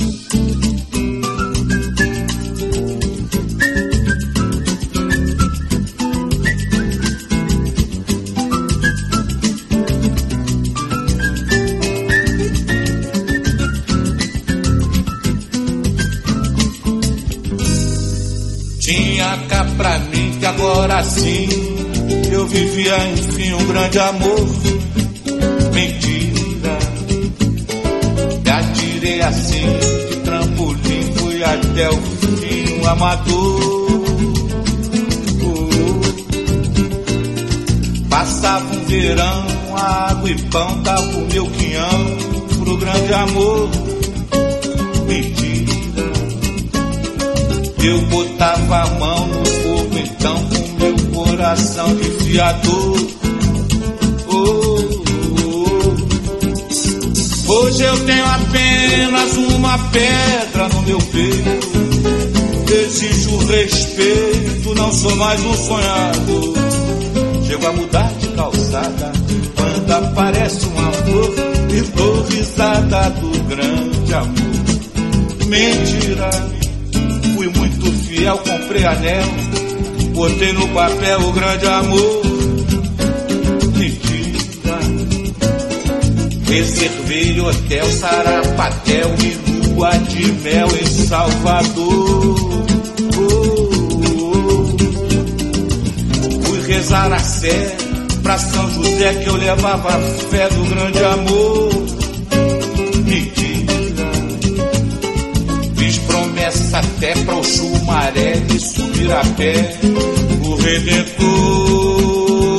Tinha cá pra mim que agora sim eu vivia enfim um grande amor. Mentira, me atirei assim de trampolim, fui até o fim um amador. Passava um verão, água e pão, dava o meu quinhão pro grande amor. Mentira, eu botava a mão no fogo então com meu coração de fiador. Hoje eu tenho apenas uma pedra no meu peito. Exijo respeito, não sou mais um sonhador. Chego a mudar de calçada quando aparece uma flor e dou risada do grande amor. Mentira, fui muito fiel, comprei anel, botei no papel o grande amor. Mentira, reservei hotel, sarapatel e lua de mel em Salvador. Fui rezar a sé pra São José que eu levava a fé do grande amor. Mentira, fiz promessa até pra o Chumaré de subir a pé o Redentor.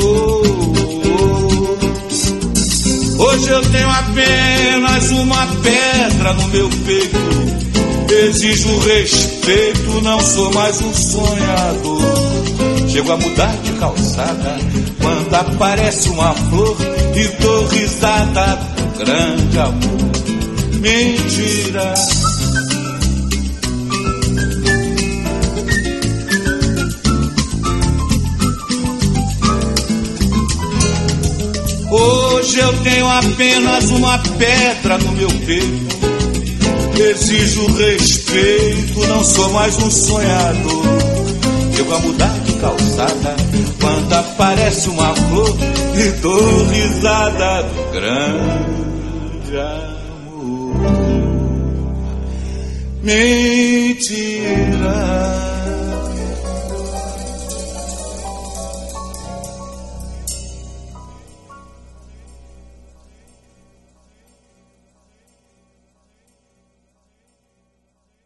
Hoje eu tenho apenas uma pedra no meu peito. Exijo respeito, não sou mais um sonhador. Chego a mudar de calçada quando aparece uma flor e dou risada do grande amor. Mentira, hoje eu tenho apenas uma pedra no meu peito. Exijo respeito, não sou mais um sonhador. Chego a mudar de calçada quando aparece uma flor e dou risada do grande amor. Mentira.